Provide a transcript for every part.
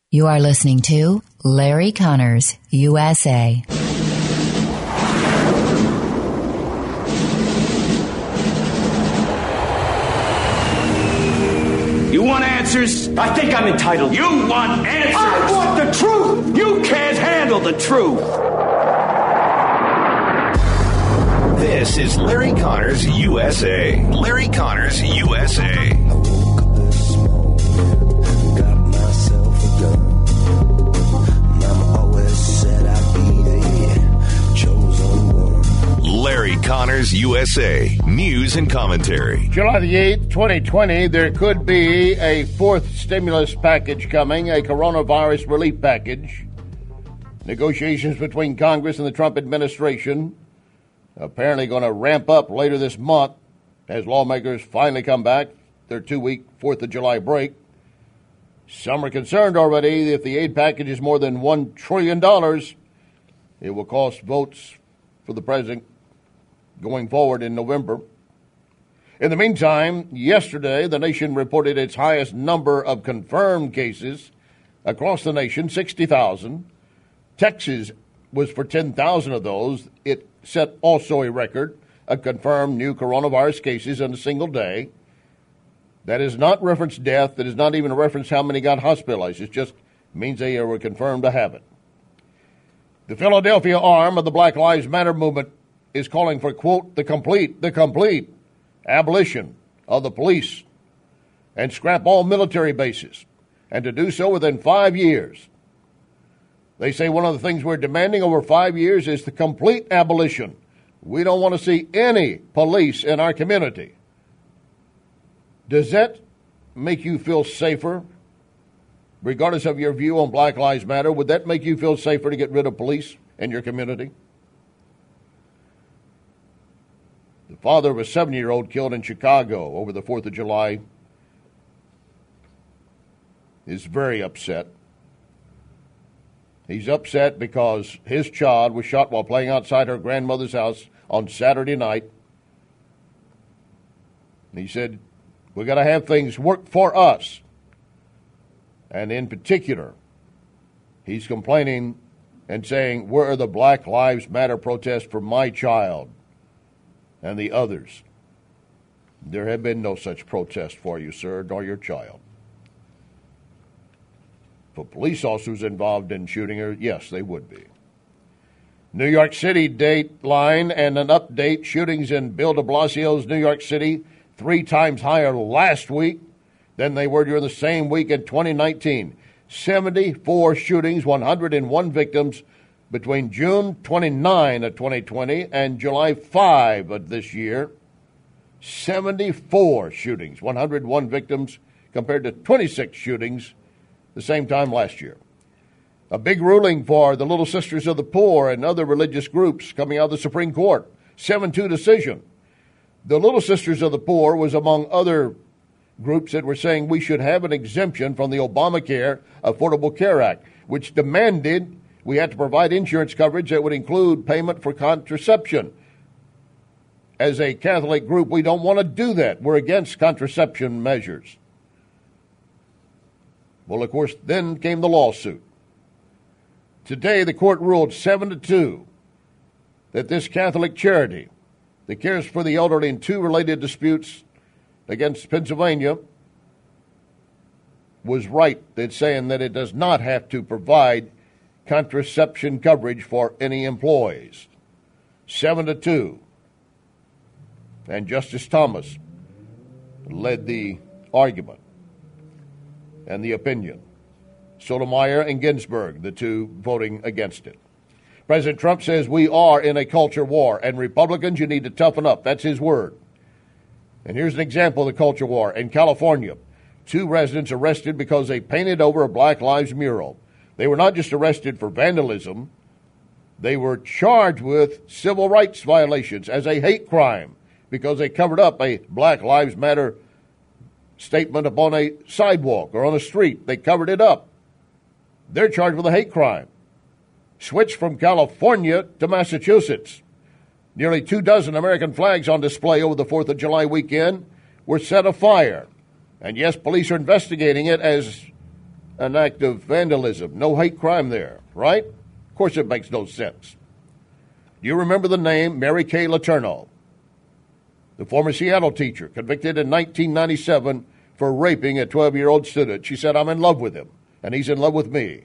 You are listening to Larry Connors, USA. You want answers? I think I'm entitled. You want answers? I want the truth! You can't handle the truth! This is Larry Connors, USA. Larry Connors, USA. Larry Connors, USA. News and commentary. July the 8th, 2020, there could be a fourth stimulus package coming, a coronavirus relief package. Negotiations between Congress and the Trump administration apparently going to ramp up later this month as lawmakers finally come back, their 2-week 4th of July break. Some are concerned already if the aid package is more than $1 trillion, it will cost votes for the president going forward in November. In the meantime, yesterday, the nation reported its highest number of confirmed cases across the nation, 60,000. Texas was for 10,000 of those. It set also a record of confirmed new coronavirus cases in a single day. That is not reference death. That is not even a reference how many got hospitalized. It just means they were confirmed to have it. The Philadelphia arm of the Black Lives Matter movement is calling for, quote, the complete abolition of the police and scrap all military bases, and to do so within 5 years. They say one of the things we're demanding over 5 years is the complete abolition. We don't want to see any police in our community. Does that make you feel safer? Regardless of your view on Black Lives Matter, would that make you feel safer to get rid of police in your community? The father of a 7-year-old killed in Chicago over the 4th of July is very upset. He's upset because his child was shot while playing outside her grandmother's house on Saturday night. And he said, we got to have things work for us. And in particular, he's complaining and saying, where are the Black Lives Matter protests for my child and the others? There have been no such protest for you, sir, nor your child. For police officers involved in shooting her, yes, they would be. New York City dateline and an update. Shootings in Bill de Blasio's New York City 3 times higher last week than they were during the same week in 2019. 74 shootings, 101 victims between June 29 of 2020 and July 5 of this year. 74 shootings, 101 victims compared to 26 shootings the same time last year. A big ruling for the Little Sisters of the Poor and other religious groups coming out of the Supreme Court. 7-2 decision. The Little Sisters of the Poor was among other groups that were saying we should have an exemption from the Obamacare Affordable Care Act, which demanded we had to provide insurance coverage that would include payment for contraception. As a Catholic group, we don't want to do that. We're against contraception measures. Well, of course, then came the lawsuit. Today, the court ruled 7-2 that this Catholic charity that cares for the elderly in 2 related disputes against Pennsylvania was right in saying that it does not have to provide contraception coverage for any employees. 7-2. And Justice Thomas led the argument and the opinion. Sotomayor and Ginsburg, the 2 voting against it. President Trump says we are in a culture war, and Republicans, you need to toughen up. That's his word. And here's an example of the culture war. In California, 2 residents arrested because they painted over a Black Lives mural. They were not just arrested for vandalism. They were charged with civil rights violations as a hate crime because they covered up a Black Lives Matter statement upon a sidewalk or on a street. They covered it up. They're charged with a hate crime. Switched from California to Massachusetts. Nearly 24 American flags on display over the 4th of July weekend were set afire. And yes, police are investigating it as an act of vandalism. No hate crime there, right? Of course it makes no sense. Do you remember the name Mary Kay Letourneau, the former Seattle teacher, convicted in 1997 for raping a 12-year-old student? She said, "I'm in love with him, and he's in love with me."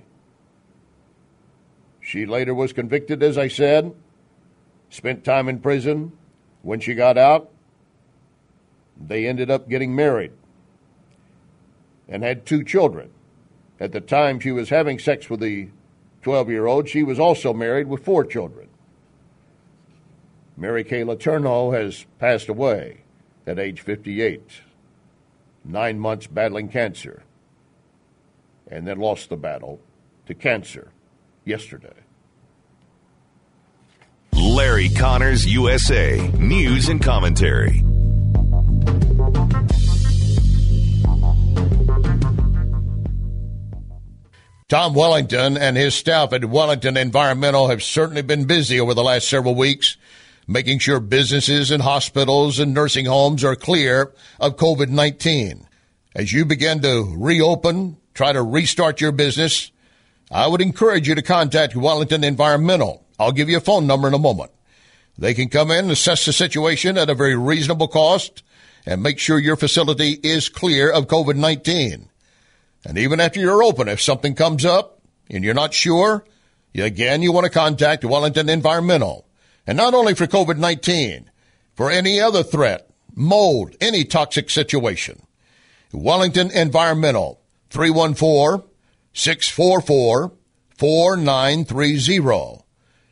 She later was convicted, as I said, spent time in prison. When she got out, they ended up getting married and had 2 children. At the time she was having sex with the 12-year-old, she was also married with 4 children. Mary Kay Letourneau has passed away at age 58, 9 months battling cancer, and then lost the battle to cancer yesterday. Larry Connors, USA. News and commentary. Tom Wellington and his staff at Wellington Environmental have certainly been busy over the last several weeks, making sure businesses and hospitals and nursing homes are clear of COVID-19. As you begin to reopen, try to restart your business, I would encourage you to contact Wellington Environmental. I'll give you a phone number in a moment. They can come in, assess the situation at a very reasonable cost, and make sure your facility is clear of COVID-19. And even after you're open, if something comes up and you're not sure, you want to contact Wellington Environmental. And not only for COVID-19, for any other threat, mold, any toxic situation. Wellington Environmental, 314-644-4930.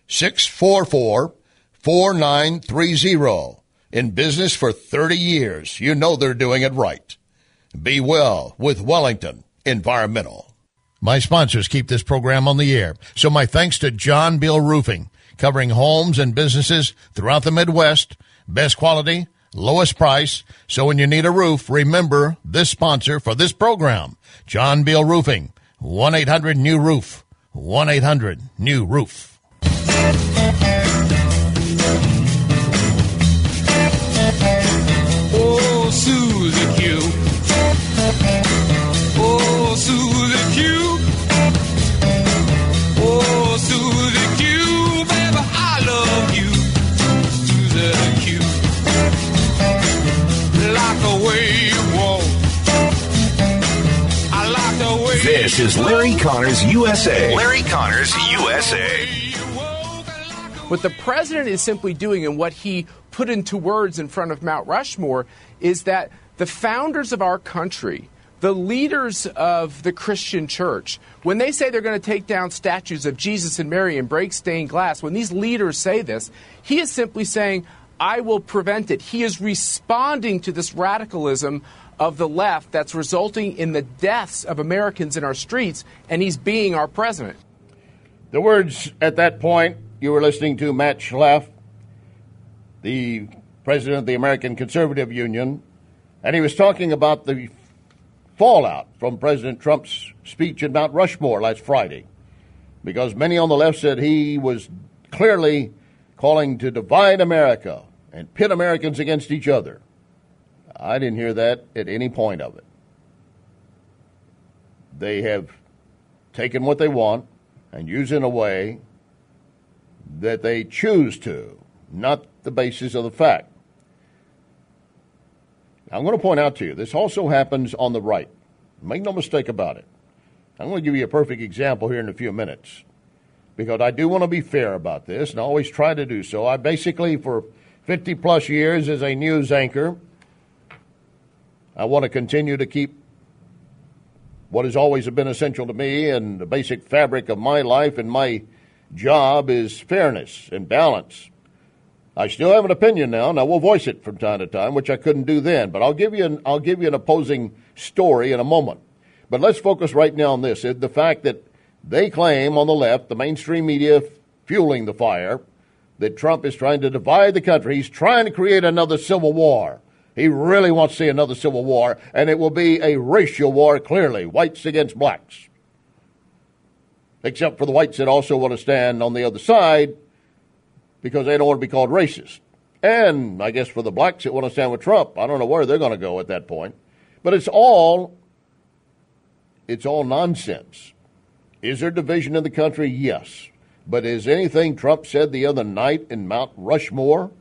644-4930. In business for 30 years. You know they're doing it right. Be well with Wellington Environmental. My sponsors keep this program on the air, so my thanks to John Beal Roofing, covering homes and businesses throughout the Midwest. Best quality, lowest price. So when you need a roof, remember this sponsor for this program, John Beal Roofing, 1-800-NEW-ROOF, 1-800-NEW-ROOF. Oh, Susie Q. Oh, Susie Q. Oh, Susie Q. Baby, I love you. Susie Q. Like the way you walk. I like the way This is Larry Connors, USA. Larry Connors, USA. What the president is simply doing, and what he put into words in front of Mount Rushmore, is that the founders of our country, the leaders of the Christian church, when they say they're going to take down statues of Jesus and Mary and break stained glass, when these leaders say this, he is simply saying, I will prevent it. He is responding to this radicalism of the left that's resulting in the deaths of Americans in our streets, and he's being our president. The words at that point, you were listening to Matt Schlaff, the president of the American Conservative Union, and he was talking about the fallout from President Trump's speech at Mount Rushmore last Friday, because many on the left said he was clearly calling to divide America and pit Americans against each other. I didn't hear that at any point of it. They have taken what they want and used it in a way that they choose to, not the basis of the fact. I'm going to point out to you, this also happens on the right. Make no mistake about it. I'm going to give you a perfect example here in a few minutes, because I do want to be fair about this, and I always try to do so. I basically, for 50-plus years as a news anchor, I want to continue to keep what has always been essential to me, and the basic fabric of my life and my job is fairness and balance. I still have an opinion now, and I will voice it from time to time, which I couldn't do then. But I'll give you an opposing story in a moment. But let's focus right now on this: the fact that they claim on the left, the mainstream media fueling the fire, that Trump is trying to divide the country. He's trying to create another civil war. He really wants to see another civil war, and it will be a racial war, clearly, whites against blacks. Except for the whites that also want to stand on the other side because they don't want to be called racist. And I guess for the blacks that want to stand with Trump, I don't know where they're going to go at that point. But it's all it's all nonsense. Is there division in the country? Yes. But is anything Trump said the other night in Mount Rushmore,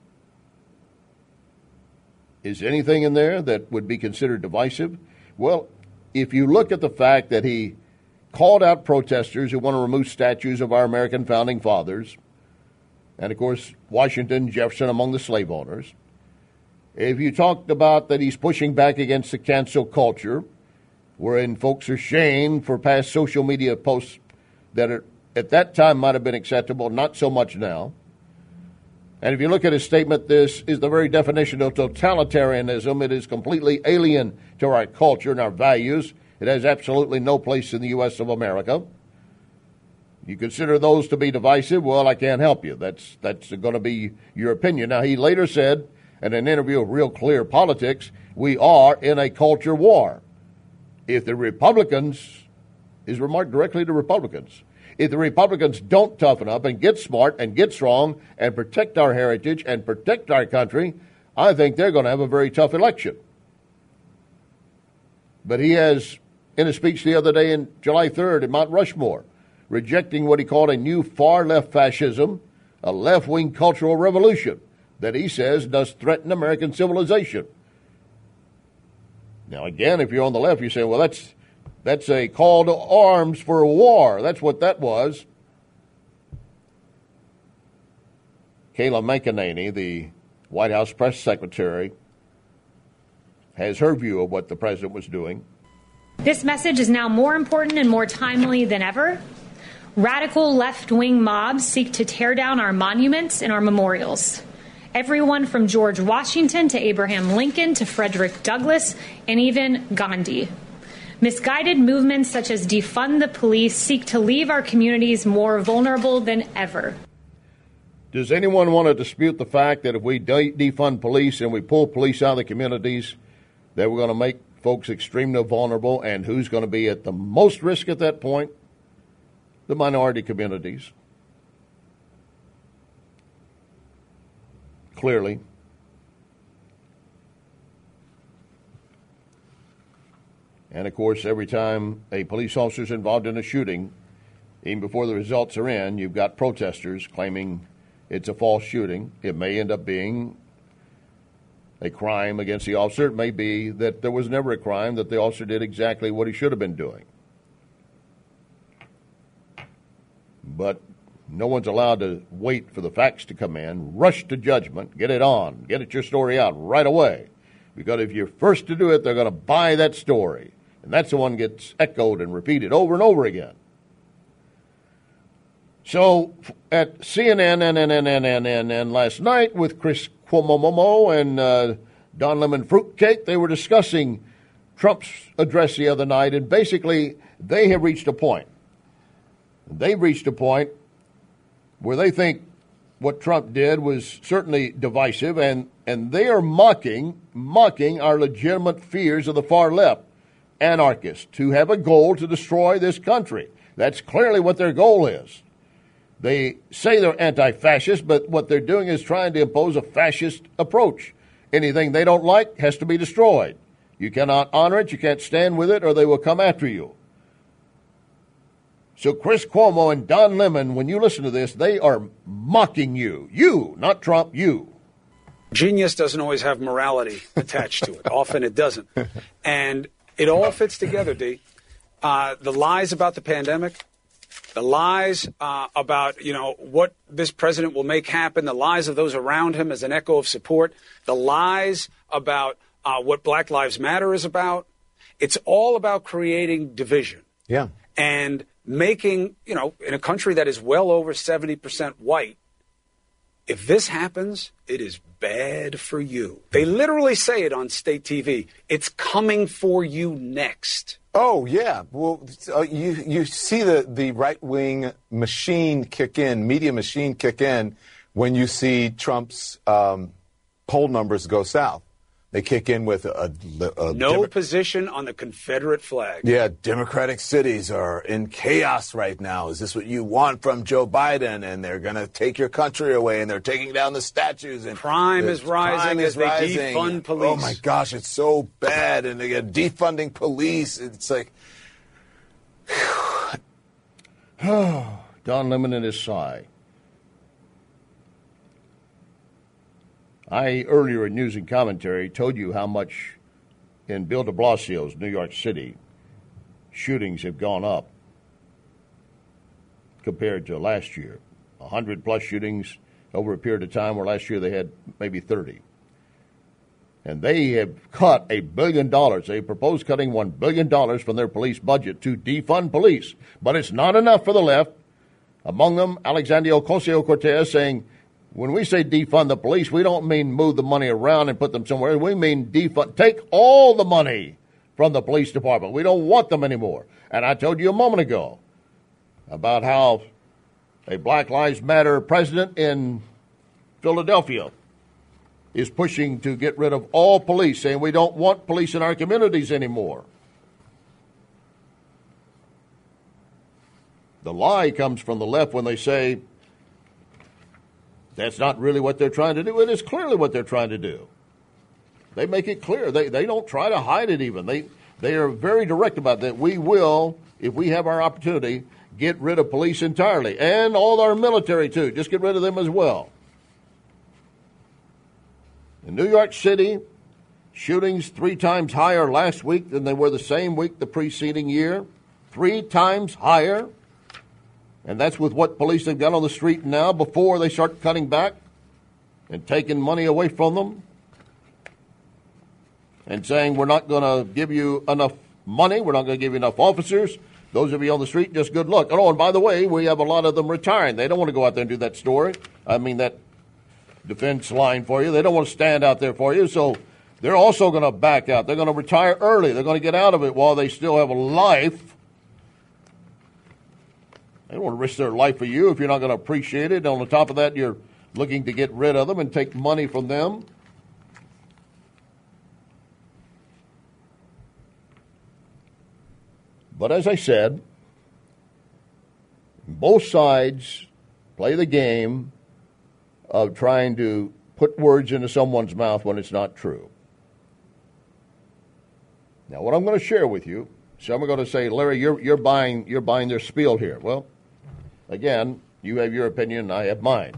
is anything in there that would be considered divisive? Well, if you look at the fact that he called out protesters who want to remove statues of our American founding fathers, and, of course, Washington, Jefferson among the slave owners. If you talked about that he's pushing back against the cancel culture, wherein folks are shamed for past social media posts that are, at that time might have been acceptable, not so much now. And if you look at his statement, this is the very definition of totalitarianism. It is completely alien to our culture and our values. It has absolutely no place in the U.S. of America. You consider those to be divisive? Well, I can't help you. That's going to be your opinion. Now, he later said in an interview of Real Clear Politics, we are in a culture war. If the Republicans, his remark directly to Republicans, if the Republicans don't toughen up and get smart and get strong and protect our heritage and protect our country, I think they're going to have a very tough election. But he has, in a speech the other day in July 3rd at Mount Rushmore, rejecting what he called a new far-left fascism, a left-wing cultural revolution that he says does threaten American civilization. Now, again, if you're on the left, you say, well, that's a call to arms for a war. That's what that was. Kayla McEnany, the White House press secretary, has her view of what the president was doing. This message is now more important and more timely than ever. Radical left-wing mobs seek to tear down our monuments and our memorials. Everyone from George Washington to Abraham Lincoln to Frederick Douglass and even Gandhi. Misguided movements such as defund the police seek to leave our communities more vulnerable than ever. Does anyone want to dispute the fact that if we defund police and we pull police out of the communities, that we're going to make folks extremely vulnerable, and who's going to be at the most risk at that point? The minority communities. Clearly. And, of course, every time a police officer is involved in a shooting, even before the results are in, you've got protesters claiming it's a false shooting. It may end up being a crime against the officer. It may be that there was never a crime, that the officer did exactly what he should have been doing. But no one's allowed to wait for the facts to come in, rush to judgment, get it on, get your story out right away. Because if you're first to do it, they're going to buy that story. And that's the one that gets echoed and repeated over and over again. So at CNN and last night with Chris Cuomo and Don Lemon Fruitcake, they were discussing Trump's address the other night, and basically they have reached a point. They've reached a point where they think what Trump did was certainly divisive, and they are mocking our legitimate fears of the far left, anarchists, who have a goal to destroy this country. That's clearly what their goal is. They say they're anti-fascist, but what they're doing is trying to impose a fascist approach. Anything they don't like has to be destroyed. You cannot honor it, you can't stand with it, or they will come after you. So Chris Cuomo and Don Lemon, when you listen to this, they are mocking you. You, not Trump, you. Genius doesn't always have morality attached to it. Often it doesn't. And it all fits together, D. The lies about the pandemic, the lies about, what this president will make happen, the lies of those around him as an echo of support, the lies about what Black Lives Matter is about. It's all about creating division. Yeah. And making, in a country that is well over 70% white, if this happens, it is bad for you. They literally say it on state TV. It's coming for you next. Oh, yeah. Well, you see the right-wing machine kick in, media machine kick in, when you see Trump's poll numbers go south. They kick in with no position on the Confederate flag. Yeah, Democratic cities are in chaos right now. Is this what you want from Joe Biden? And they're going to take your country away, and they're taking down the statues. And crime is rising as they defund police. Oh, my gosh, it's so bad. And they get defunding police. It's like, Don Lemon and his sigh. I, earlier in News and Commentary, told you how much in Bill de Blasio's New York City shootings have gone up compared to last year. 100-plus shootings over a period of time, where last year they had maybe 30. And they have cut $1 billion. They proposed cutting $1 billion from their police budget to defund police. But it's not enough for the left. Among them, Alexandria Ocasio-Cortez saying, when we say defund the police, we don't mean move the money around and put them somewhere. We mean defund. Take all the money from the police department. We don't want them anymore. And I told you a moment ago about how a Black Lives Matter president in Philadelphia is pushing to get rid of all police, saying we don't want police in our communities anymore. The lie comes from the left when they say that's not really what they're trying to do. It is clearly what they're trying to do. They make it clear. They don't try to hide it even. They are very direct about that. We will, if we have our opportunity, get rid of police entirely. And all our military, too. Just get rid of them as well. In New York City, shootings 3 times higher last week than they were the same week the preceding year. 3 times higher. And that's with what police have got on the street now before they start cutting back and taking money away from them and saying we're not going to give you enough money, we're not going to give you enough officers. Those of you on the street, just good luck. Oh, and by the way, we have a lot of them retiring. They don't want to go out there and do that story. That defense line for you. They don't want to stand out there for you. So they're also going to back out. They're going to retire early. They're going to get out of it while they still have a life. They don't want to risk their life for you if you're not going to appreciate it. On the top of that, you're looking to get rid of them and take money from them. But as I said, both sides play the game of trying to put words into someone's mouth when it's not true. Now, what I'm going to share with you, some are going to say, Larry, you're buying their spiel here. Well, again, you have your opinion, I have mine.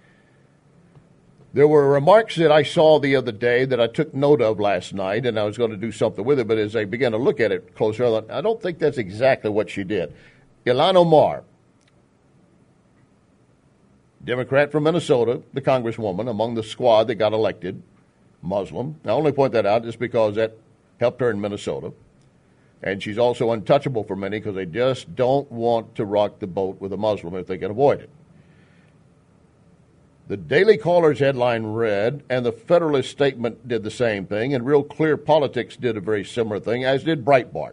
There were remarks that I saw the other day that I took note of last night, and I was going to do something with it, but as I began to look at it closer, I thought, I don't think that's exactly what she did. Ilhan Omar, Democrat from Minnesota, the congresswoman, among the squad that got elected, Muslim. I only point that out just because that helped her in Minnesota. And she's also untouchable for many because they just don't want to rock the boat with a Muslim if they can avoid it. The Daily Caller's headline read, and the Federalist Statement did the same thing, and Real Clear Politics did a very similar thing, as did Breitbart.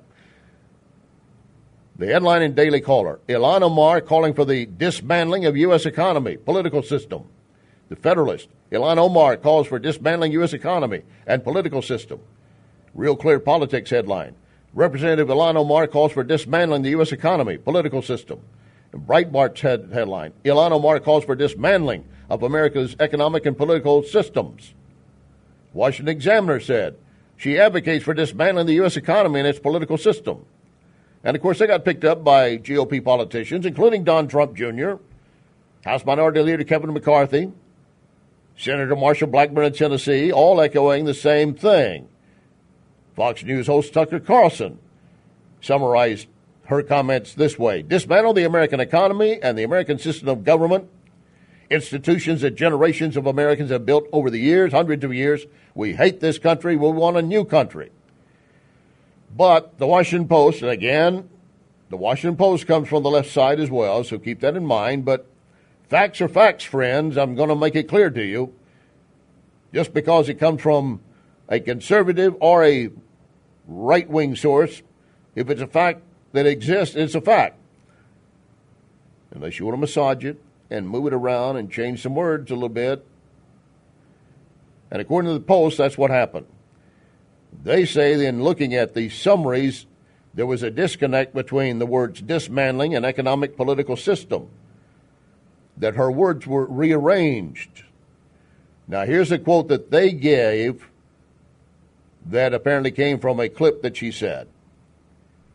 The headline in Daily Caller, Ilhan Omar calling for the dismantling of U.S. economy, political system. The Federalist, Ilhan Omar calls for dismantling U.S. economy and political system. Real Clear Politics headline, Representative Ilhan Omar calls for dismantling the U.S. economy, political system. And Breitbart's headline, Ilhan Omar calls for dismantling of America's economic and political systems. Washington Examiner said she advocates for dismantling the U.S. economy and its political system. And, of course, they got picked up by GOP politicians, including Don Trump Jr., House Minority Leader Kevin McCarthy, Senator Marshall Blackburn of Tennessee, all echoing the same thing. Fox News host Tucker Carlson summarized her comments this way: dismantle the American economy and the American system of government, institutions that generations of Americans have built over the years, hundreds of years. We hate this country. We want a new country. But the Washington Post, and again, the Washington Post comes from the left side as well, so keep that in mind. But facts are facts, friends. I'm going to make it clear to you. Just because it comes from a conservative or a right-wing source, if it's a fact that exists, it's a fact. Unless you want to massage it and move it around and change some words a little bit. And according to the Post, that's what happened. They say that in looking at the summaries, there was a disconnect between the words dismantling and economic political system, that her words were rearranged. Now, here's a quote that they gave that apparently came from a clip that she said.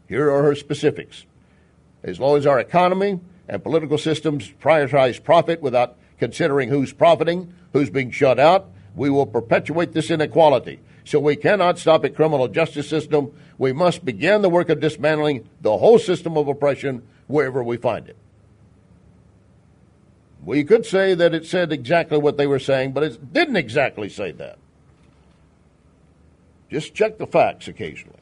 Here are her specifics. As long as our economy and political systems prioritize profit without considering who's profiting, who's being shut out, we will perpetuate this inequality. So we cannot stop a criminal justice system. We must begin the work of dismantling the whole system of oppression wherever we find it. We could say that it said exactly what they were saying, but it didn't exactly say that. Just check the facts occasionally.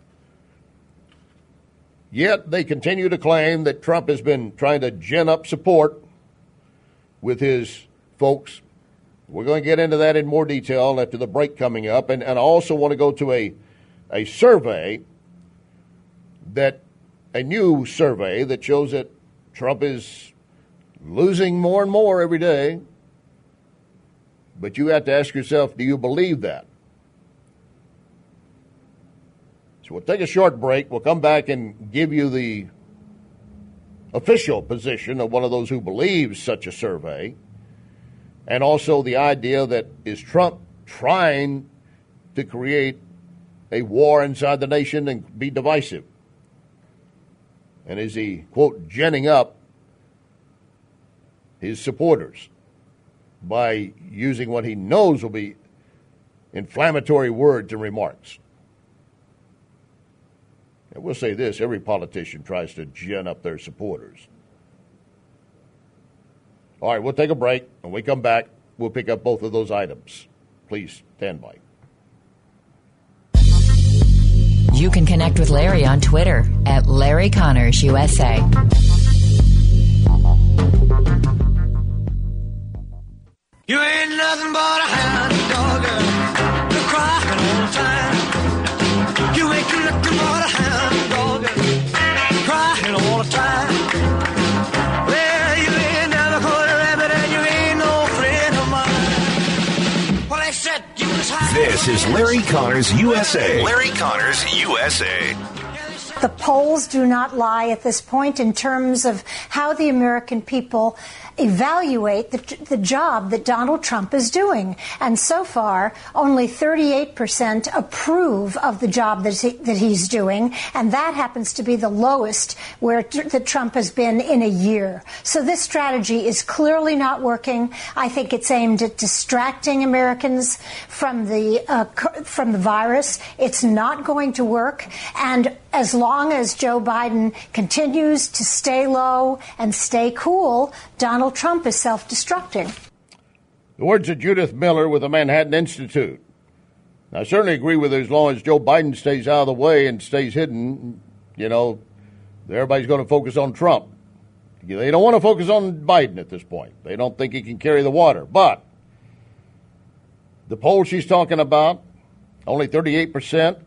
Yet they continue to claim that Trump has been trying to gin up support with his folks. We're going to get into that in more detail after the break coming up. And I also want to go to a survey, a new survey that shows that Trump is losing more and more every day. But you have to ask yourself, do you believe that? So we'll take a short break. We'll come back and give you the official position of one of those who believes such a survey, and also the idea that is Trump trying to create a war inside the nation and be divisive? And is he, quote, ginning up his supporters by using what he knows will be inflammatory words and remarks? And we'll say this, every politician tries to gin up their supporters. All right, we'll take a break. When we come back, we'll pick up both of those items. Please stand by. You can connect with Larry on Twitter at Larry Connors USA. You ain't nothing but a hound dog, you're crying all the time. You ain't nothing but a hound dog, crying all the time. Well, you ain't never caught a rabbit and you ain't no friend of mine. Well, they said you was high. This is Larry Connors USA. Larry Connors USA. The polls do not lie at this point in terms of how the American people evaluate the job that Donald Trump is doing. And so far, only 38% approve of the job that he's doing, and that happens to be the lowest that Trump has been in a year. So this strategy is clearly not working. I think it's aimed at distracting Americans from the virus. It's not going to work, and as long as Joe Biden continues to stay low and stay cool, Donald Trump is self-destructing. The words of Judith Miller with the Manhattan Institute. I certainly agree with her as long as Joe Biden stays out of the way and stays hidden, everybody's going to focus on Trump. They don't want to focus on Biden at this point. They don't think he can carry the water. But the poll she's talking about, only 38%.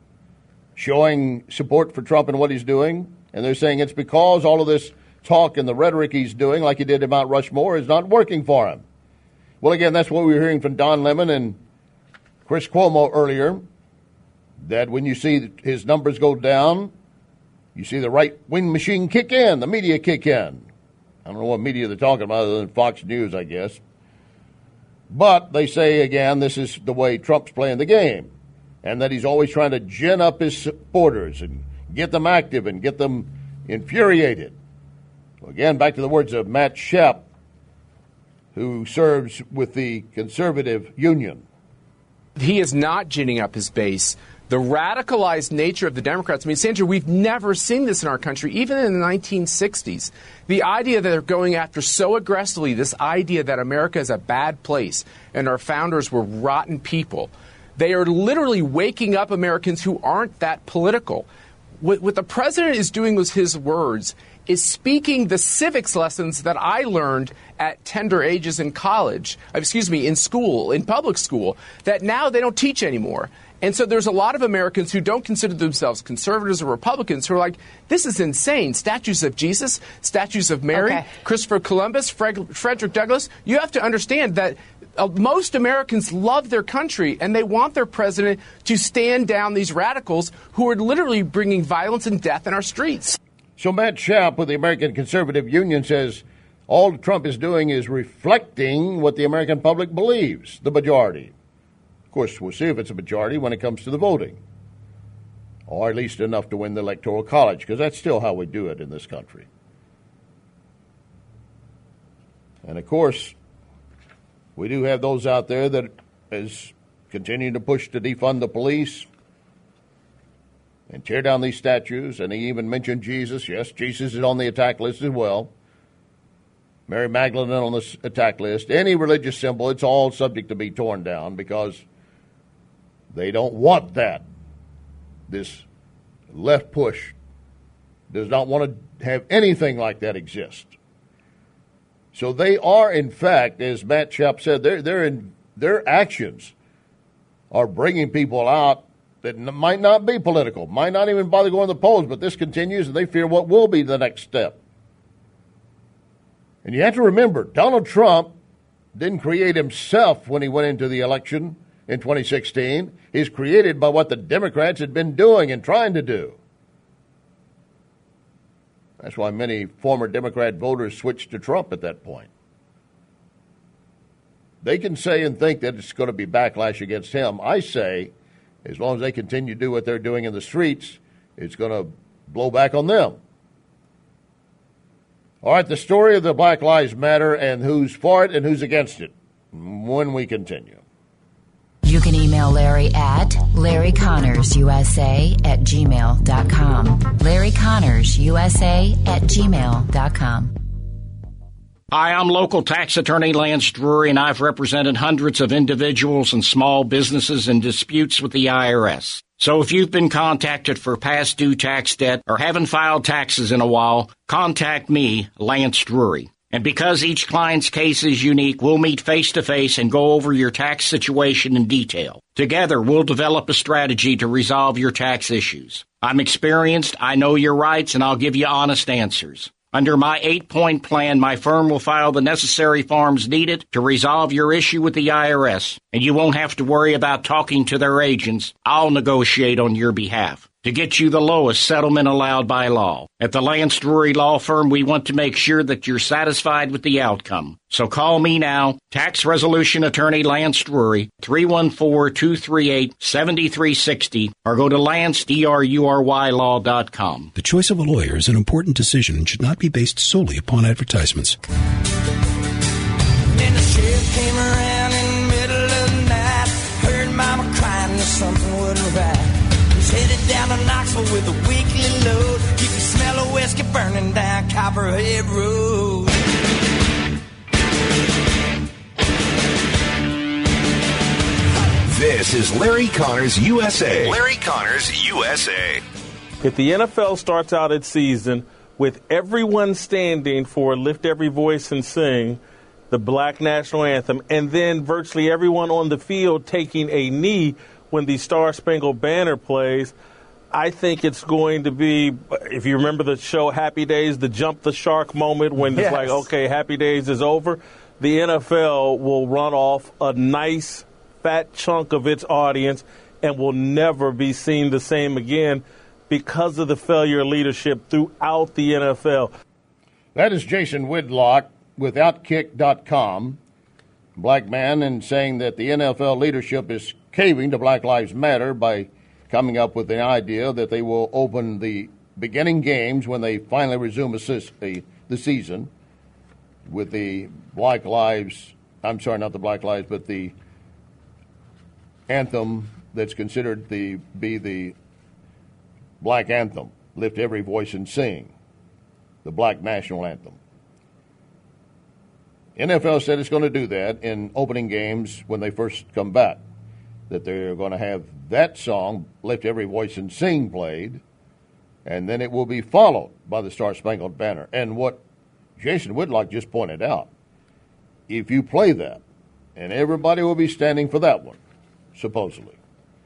Showing support for Trump and what he's doing, and they're saying it's because all of this talk and the rhetoric he's doing, like he did at Mount Rushmore, is not working for him. Well, again, that's what we were hearing from Don Lemon and Chris Cuomo earlier, that when you see his numbers go down, you see the right-wing machine kick in, the media kick in. I don't know what media they're talking about other than Fox News, I guess. But they say, again, this is the way Trump's playing the game, and that he's always trying to gin up his supporters and get them active and get them infuriated. Again, back to the words of Matt Shep, who serves with the Conservative Union. He is not ginning up his base. The radicalized nature of the Democrats, Sandra, we've never seen this in our country, even in the 1960s. The idea that they're going after so aggressively, this idea that America is a bad place and our founders were rotten people. They are literally waking up Americans who aren't that political. What the president is doing with his words is speaking the civics lessons that I learned at tender ages in in school, in public school, that now they don't teach anymore. And so there's a lot of Americans who don't consider themselves conservatives or Republicans who are like, this is insane. Statues of Jesus, statues of Mary, Christopher Columbus, Frederick Douglass. You have to understand that most Americans love their country, and they want their president to stand down these radicals who are literally bringing violence and death in our streets. So Matt Schaap with the American Conservative Union says all Trump is doing is reflecting what the American public believes, the majority. Of course, we'll see if it's a majority when it comes to the voting. or at least enough to win the Electoral College, because that's still how we do it in this country. And, of course, we do have those out there that is continuing to push to defund the police and tear down these statues. And he even mentioned Jesus. Yes, Jesus is on the attack list as well. Mary Magdalene on the attack list. Any religious symbol, it's all subject to be torn down because they don't want that. This left push does not want to have anything like that exist. So they are, in fact, as Matt Schaap said, their actions are bringing people out that might not be political, might not even bother going to the polls, but this continues, and they fear what will be the next step. And you have to remember, Donald Trump didn't create himself when he went into the election in 2016. He's created by what the Democrats had been doing and trying to do. That's why many former Democrat voters switched to Trump at that point. They can say and think that it's going to be backlash against him. I say, as long as they continue to do what they're doing in the streets, it's going to blow back on them. All right, the story of the Black Lives Matter and who's for it and who's against it when we continue. You can email Larry at LarryConnorsUSA@gmail.com. LarryConnorsUSA@gmail.com. Hi, I'm local tax attorney Lance Drury, and I've represented hundreds of individuals and small businesses in disputes with the IRS. So if you've been contacted for past due tax debt or haven't filed taxes in a while, contact me, Lance Drury. And because each client's case is unique, we'll meet face-to-face and go over your tax situation in detail. Together, we'll develop a strategy to resolve your tax issues. I'm experienced, I know your rights, and I'll give you honest answers. Under my 8-point plan, my firm will file the necessary forms needed to resolve your issue with the IRS, and you won't have to worry about talking to their agents. I'll negotiate on your behalf to get you the lowest settlement allowed by law. At the Lance Drury Law Firm, we want to make sure that you're satisfied with the outcome. So call me now, Tax Resolution Attorney Lance Drury, 314-238-7360, or go to LanceDruryLaw.com. The choice of a lawyer is an important decision and should not be based solely upon advertisements. Then the sheriff came around in the middle of the night, heard mama crying that something wasn't right. Headed down to Knoxville with a weekly load. You can smell a whiskey burning down Copperhead Road. This is Larry Connors USA. Larry Connors USA. If the NFL starts out its season with everyone standing for Lift Every Voice and Sing, the Black National Anthem, and then virtually everyone on the field taking a knee when the Star-Spangled Banner plays, I think it's going to be, if you remember the show Happy Days, the jump the shark moment when it's like, okay, Happy Days is over, the NFL will run off a nice fat chunk of its audience and will never be seen the same again because of the failure of leadership throughout the NFL. That is Jason Whitlock with Outkick.com, black man, and saying that the NFL leadership is caving to Black Lives Matter by coming up with the idea that they will open the beginning games when they finally resume the season with the Black Lives, I'm sorry, not the Black Lives, but the anthem that's considered to be the Black Anthem, Lift Every Voice and Sing, the Black National Anthem. NFL said it's going to do that in opening games when they first come back, that they're going to have that song, Lift Every Voice and Sing, played, and then it will be followed by the Star-Spangled Banner. And what Jason Whitlock just pointed out, if you play that, and everybody will be standing for that one, supposedly,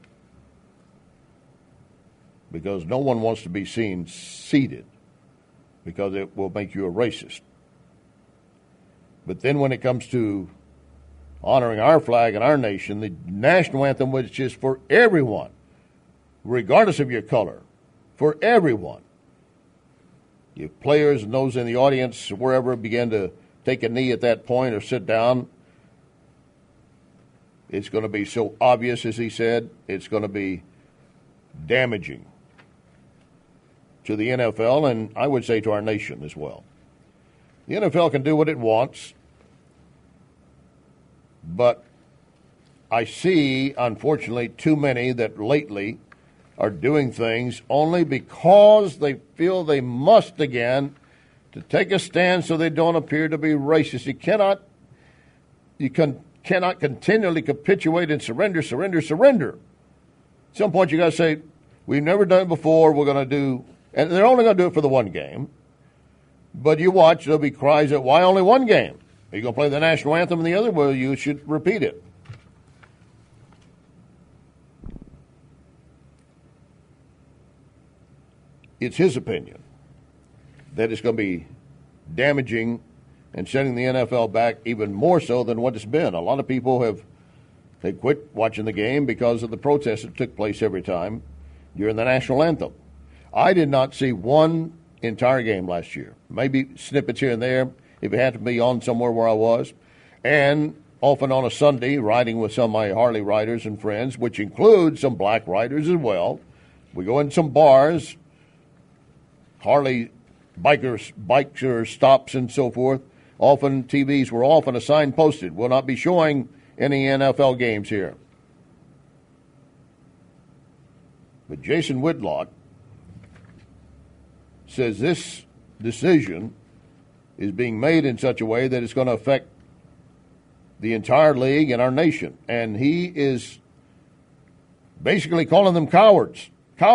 because no one wants to be seen seated, because it will make you a racist. But then when it comes to honoring our flag and our nation, the national anthem, which is for everyone, regardless of your color, for everyone. If players and those in the audience, wherever, begin to take a knee at that point or sit down, it's going to be so obvious, as he said, it's going to be damaging to the NFL, and I would say to our nation as well. The NFL can do what it wants, but I see, unfortunately, too many that lately are doing things only because they feel they must again to take a stand so they don't appear to be racist. You cannot continually capitulate and surrender. At some point, you got to say, we've never done it before, we're going to do, and they're only going to do it for the one game. But you watch, there'll be cries at, why only one game? Are you going to play the national anthem in the other? Well, you should repeat it. It's his opinion that it's going to be damaging and setting the NFL back even more so than what it's been. A lot of people have quit watching the game because of the protests that took place every time during the national anthem. I did not see one entire game last year. Maybe snippets here and there if it had to be on somewhere where I was. And often on a Sunday, riding with some of my Harley riders and friends, which includes some black riders as well. We go in some bars, Harley biker stops and so forth. Often TVs were off and a sign posted, will not be showing any NFL games here. But Jason Whitlock says this decision is being made in such a way that it's going to affect the entire league and our nation. And he is basically calling them cowards.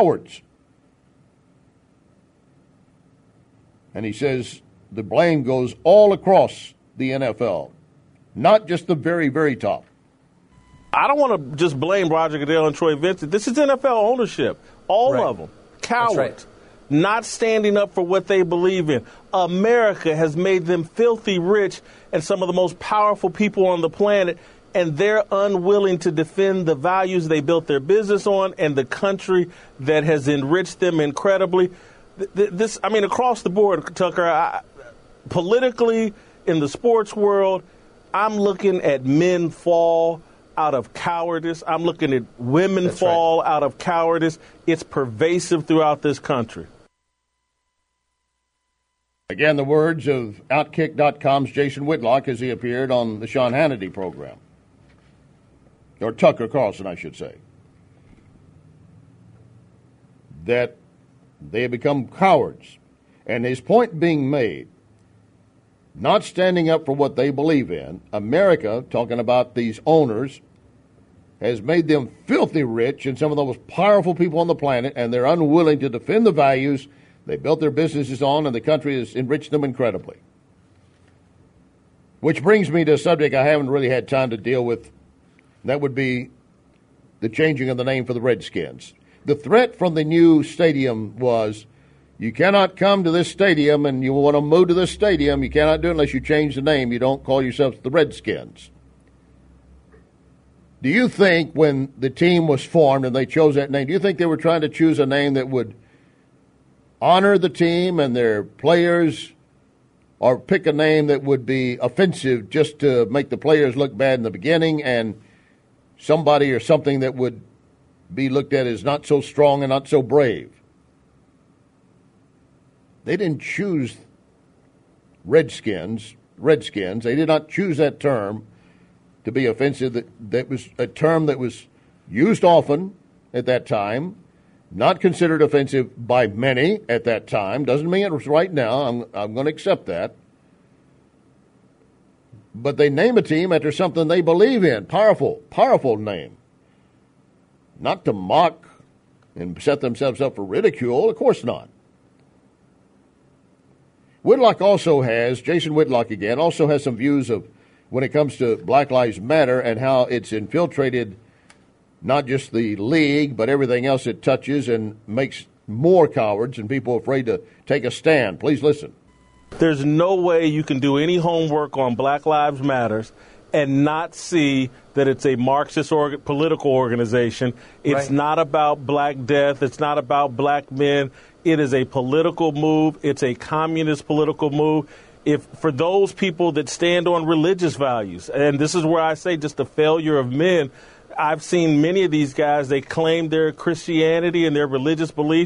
And he says the blame goes all across the NFL, not just the very, very top. I don't want to just blame Roger Goodell and Troy Vincent. This is NFL ownership. All of them. Cowards. Right. Not standing up for what they believe in. America has made them filthy rich and some of the most powerful people on the planet, and they're unwilling to defend the values they built their business on and the country that has enriched them incredibly. Across the board, Tucker, politically, in the sports world, I'm looking at men fall out of cowardice. I'm looking at women fall out of cowardice. It's pervasive throughout this country. Again, the words of Outkick.com's Jason Whitlock as he appeared on the Sean Hannity program. Or Tucker Carlson, I should say. That they have become cowards. And his point being made, not standing up for what they believe in, America, talking about these owners, has made them filthy rich and some of the most powerful people on the planet, and they're unwilling to defend the values they built their businesses on, and the country has enriched them incredibly. Which brings me to a subject I haven't really had time to deal with. That would be the changing of the name for the Redskins. The threat from the new stadium was, you cannot come to this stadium and you want to move to this stadium. You cannot do it unless you change the name. You don't call yourselves the Redskins. Do you think when the team was formed and they chose that name, do you think they were trying to choose a name that would honor the team and their players, or pick a name that would be offensive just to make the players look bad in the beginning and somebody or something that would be looked at as not so strong and not so brave? They didn't choose Redskins. They did not choose that term to be offensive. That was a term that was used often at that time, not considered offensive by many at that time. Doesn't mean it was right now. I'm going to accept that. But they name a team after something they believe in. Powerful name. Not to mock and set themselves up for ridicule. Of course not. Jason Whitlock again, also has some views of when it comes to Black Lives Matter and how it's infiltrated not just the league, but everything else it touches, and makes more cowards and people afraid to take a stand. Please listen. There's no way you can do any homework on Black Lives Matters and not see that it's a Marxist political organization. It's not about black death. It's not about black men. It is a political move. It's a communist political move. For those people that stand on religious values, and this is where I say just the failure of men. I've seen many of these guys, they claim their Christianity and their religious beliefs.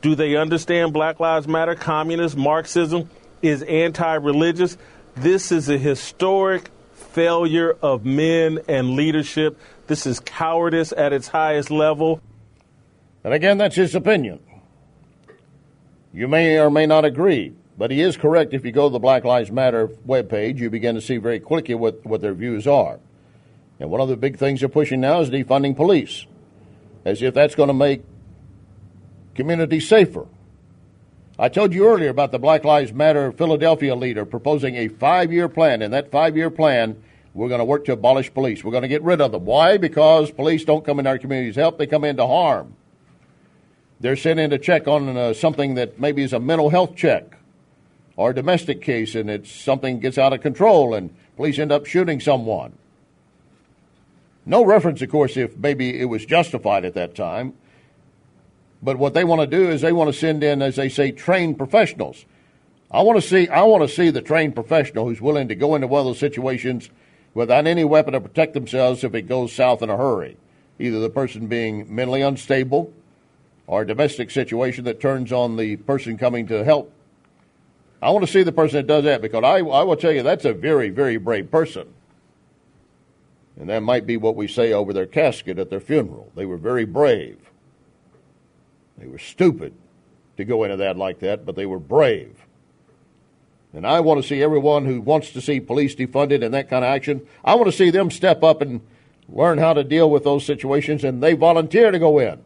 Do they understand Black Lives Matter? Communist Marxism is anti-religious. This is a historic failure of men and leadership. This is cowardice at its highest level. And again, that's his opinion. You may or may not agree, but he is correct. If you go to the Black Lives Matter webpage, you begin to see very quickly what their views are. And one of the big things they're pushing now is defunding police, as if that's going to make communities safer. I told you earlier about the Black Lives Matter Philadelphia leader proposing a 5-year plan. In that 5-year plan, we're going to work to abolish police. We're going to get rid of them. Why? Because police don't come into our communities to help. They come in to harm. They're sent in to check on something that maybe is a mental health check or a domestic case, and it's something gets out of control, and police end up shooting someone. No reference, of course, if maybe it was justified at that time. But what they want to do is they want to send in, as they say, trained professionals. I want to see the trained professional who's willing to go into one of those situations without any weapon to protect themselves if it goes south in a hurry. Either the person being mentally unstable or a domestic situation that turns on the person coming to help. I want to see the person that does that, because I will tell you that's a very, very brave person. And that might be what we say over their casket at their funeral. They were very brave. They were stupid to go into that like that, but they were brave. And I want to see everyone who wants to see police defunded and that kind of action, I want to see them step up and learn how to deal with those situations, and they volunteer to go in.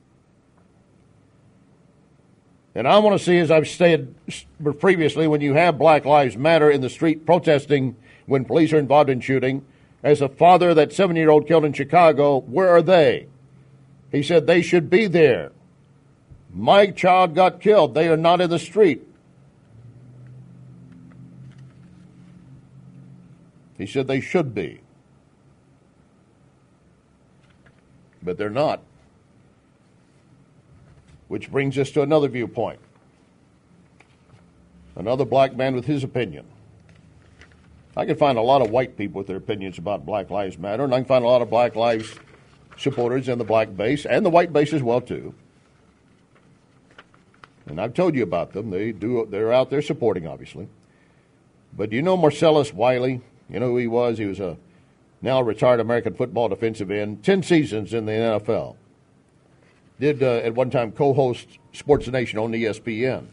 And I want to see, as I've said previously, when you have Black Lives Matter in the street protesting when police are involved in shooting, as a father, that 7-year-old killed in Chicago, where are they? He said they should be there. My child got killed. They are not in the street. He said they should be. But they're not. Which brings us to another viewpoint. Another black man with his opinion. I can find a lot of white people with their opinions about Black Lives Matter, and I can find a lot of Black Lives supporters in the black base, and the white base as well, too. And I've told you about them. They're out there supporting, obviously. But do you know Marcellus Wiley? You know who he was? He was a now retired American football defensive end, 10 seasons in the NFL. Did at one time co-host Sports Nation on ESPN.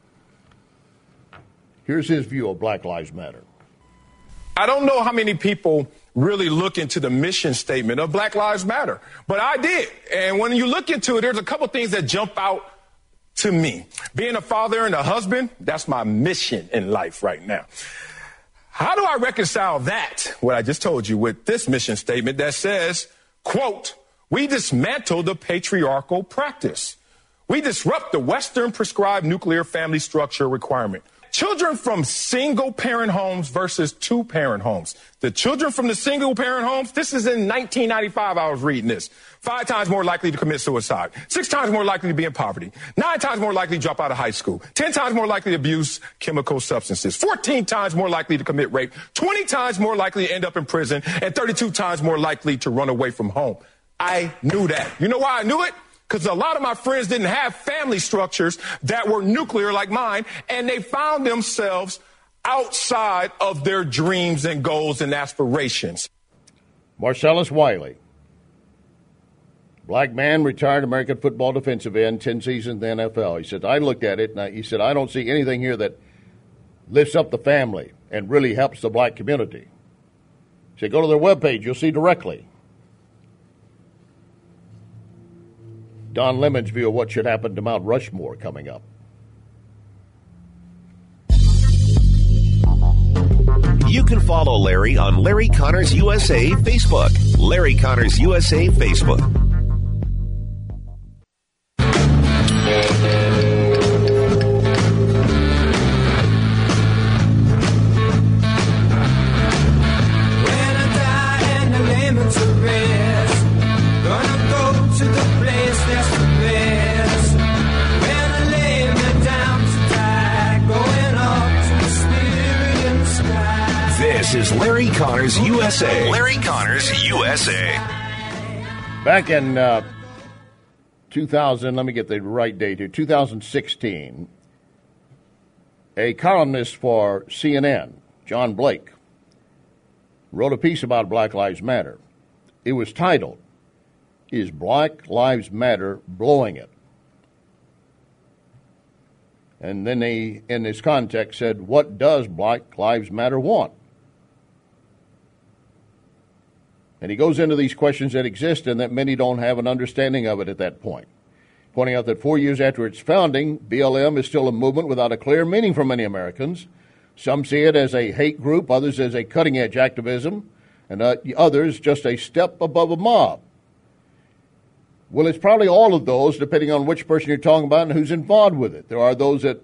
Here's his view of Black Lives Matter. I don't know how many people really look into the mission statement of Black Lives Matter, but I did. And when you look into it, there's a couple things that jump out to me. Being a father and a husband, that's my mission in life right now. How do I reconcile that, what I just told you, with this mission statement that says, quote, "We dismantle the patriarchal practice. We disrupt the Western prescribed nuclear family structure requirement. Children from single-parent homes versus two-parent homes. The children from the single-parent homes, this is in 1995 I was reading this. 5 times more likely to commit suicide. 6 times more likely to be in poverty. 9 times more likely to drop out of high school. 10 times more likely to abuse chemical substances. 14 times more likely to commit rape. 20 times more likely to end up in prison. And 32 times more likely to run away from home. I knew that. You know why I knew it? Because a lot of my friends didn't have family structures that were nuclear like mine, and they found themselves outside of their dreams and goals and aspirations. Marcellus Wiley, black man, retired American football defensive end, 10 seasons in the NFL. He said, I looked at it, and he said, I don't see anything here that lifts up the family and really helps the black community. He said, go to their webpage, you'll see directly. Don Lemon's view of what should happen to Mount Rushmore coming up. You can follow Larry on Larry Connors USA Facebook. Larry Connors USA Facebook. When I die and the layman to rest, gonna go to the place that's the best. When I lay me down to die, going up to the spirit in the sky. This is Larry Connors USA. Larry Connors USA. Back in let me get the right date here, 2016, a columnist for CNN, John Blake, wrote a piece about Black Lives Matter. It was titled, "Is Black Lives Matter Blowing It?" And then he, in this context, said, "What does Black Lives Matter want?" And he goes into these questions that exist and that many don't have an understanding of it at that point, pointing out that 4 years after its founding, BLM is still a movement without a clear meaning for many Americans. Some see it as a hate group, others as a cutting-edge activism, and others just a step above a mob. Well, it's probably all of those, depending on which person you're talking about and who's involved with it. There are those that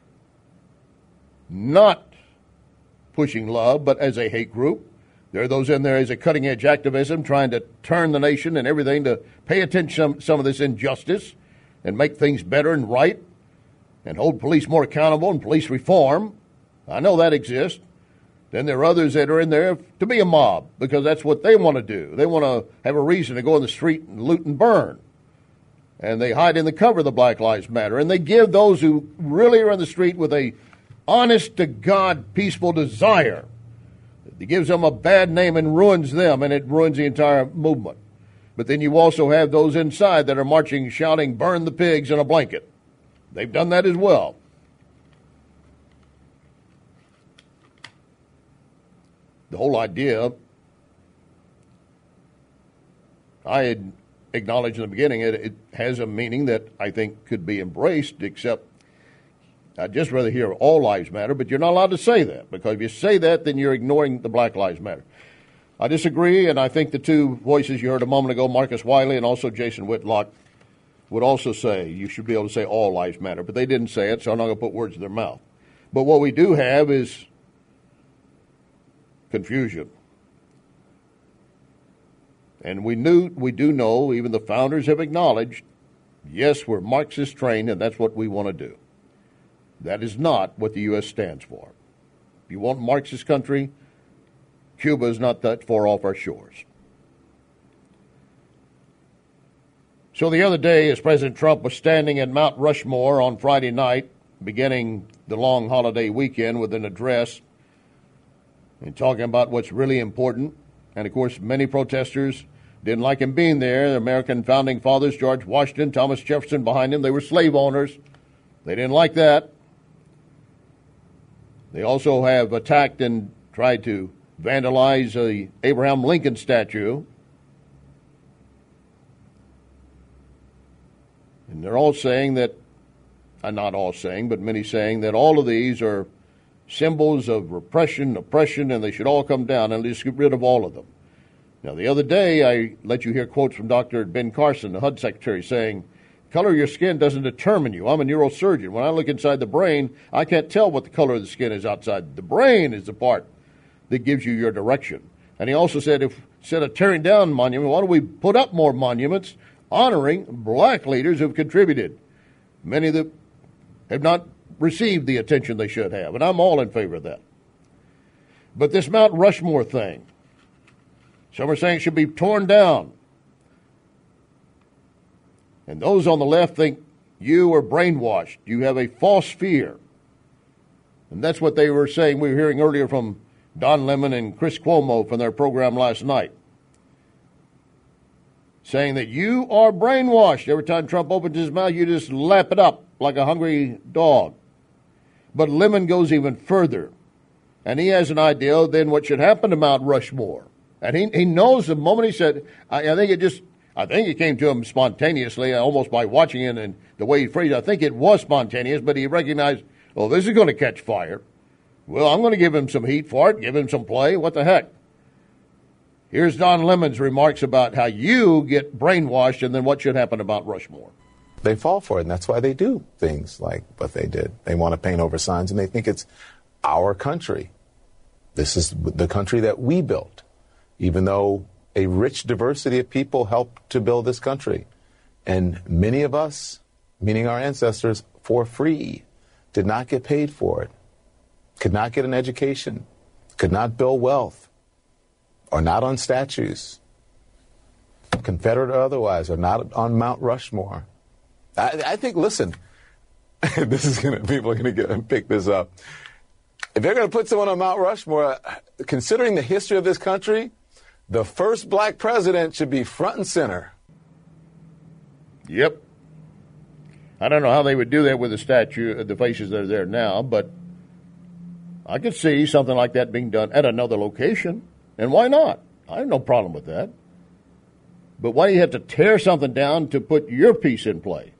not pushing love, but as a hate group. There are those in there as a cutting-edge activism, trying to turn the nation and everything to pay attention to some of this injustice and make things better and right and hold police more accountable and police reform. I know that exists. Then there are others that are in there to be a mob because that's what they want to do. They want to have a reason to go in the street and loot and burn. And they hide in the cover of the Black Lives Matter. And they give those who really are in the street with a honest-to-God peaceful desire. It gives them a bad name and ruins them, and it ruins the entire movement. But then you also have those inside that are marching, shouting, "Burn the pigs" in a blanket. They've done that as well. The whole idea, I had acknowledged in the beginning, it has a meaning that I think could be embraced, except I'd just rather hear all lives matter, but you're not allowed to say that, because if you say that, then you're ignoring the Black Lives Matter. I disagree, and I think the two voices you heard a moment ago, Marcus Wiley and also Jason Whitlock, would also say you should be able to say all lives matter, but they didn't say it, so I'm not going to put words in their mouth. But what we do have is confusion. And we do know, even the founders have acknowledged, yes, we're Marxist trained, and that's what we want to do. That is not what the U.S. stands for. If you want Marxist country, Cuba is not that far off our shores. So the other day, as President Trump was standing at Mount Rushmore on Friday night, beginning the long holiday weekend with an address and talking about what's really important, and of course many protesters didn't like him being there. The American founding fathers, George Washington, Thomas Jefferson behind him, they were slave owners. They didn't like that. They also have attacked and tried to vandalize the Abraham Lincoln statue. And they're all saying that, not all saying, but many saying that all of these are symbols of repression, oppression, and they should all come down and just get rid of all of them. Now, the other day, I let you hear quotes from Dr. Ben Carson, the HUD secretary, saying, "Color of your skin doesn't determine you. I'm a neurosurgeon. When I look inside the brain, I can't tell what the color of the skin is outside. The brain is the part that gives you your direction." And he also said, instead of tearing down monuments, why don't we put up more monuments honoring black leaders who've contributed, many that have not received the attention they should have. And I'm all in favor of that. But this Mount Rushmore thing, some are saying it should be torn down. And those on the left think you are brainwashed. You have a false fear. And that's what they were saying. We were hearing earlier from Don Lemon and Chris Cuomo from their program last night, saying that you are brainwashed. Every time Trump opens his mouth, you just lap it up like a hungry dog. But Lemon goes even further, and he has an idea then what should happen to Mount Rushmore. And he knows the moment he said, I think it came to him spontaneously, almost by watching it and the way he phrased it. I think it was spontaneous, but he recognized, oh, this is going to catch fire. Well, I'm going to give him some heat for it, give him some play. What the heck? Here's Don Lemon's remarks about how you get brainwashed and then what should happen to Mount Rushmore. They fall for it, and that's why they do things like what they did. They want to paint over signs, and they think it's our country. This is the country that we built, even though a rich diversity of people helped to build this country. And many of us, meaning our ancestors, for free, did not get paid for it, could not get an education, could not build wealth, are not on statues, Confederate or otherwise, are not on Mount Rushmore. I think, listen, people are going to pick this up. If they're going to put someone on Mount Rushmore, considering the history of this country, the first black president should be front and center. Yep. I don't know how they would do that with the statue, the faces that are there now, but I could see something like that being done at another location. And why not? I have no problem with that. But why do you have to tear something down to put your piece in play?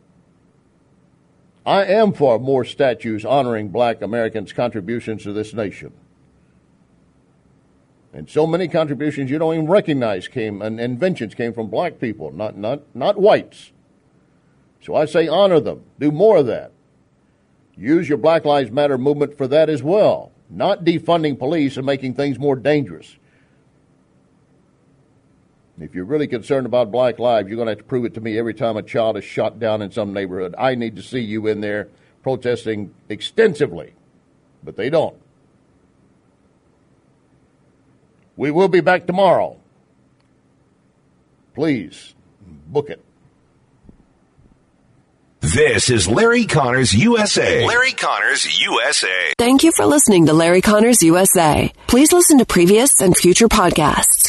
I am for more statues honoring black Americans' contributions to this nation. And so many contributions you don't even recognize and inventions came from black people, not whites. So I say honor them. Do more of that. Use your Black Lives Matter movement for that as well, not defunding police and making things more dangerous. If you're really concerned about black lives, you're going to have to prove it to me every time a child is shot down in some neighborhood. I need to see you in there protesting extensively, but they don't. We will be back tomorrow. Please, book it. This is Larry Connors USA. Larry Connors USA. Thank you for listening to Larry Connors USA. Please listen to previous and future podcasts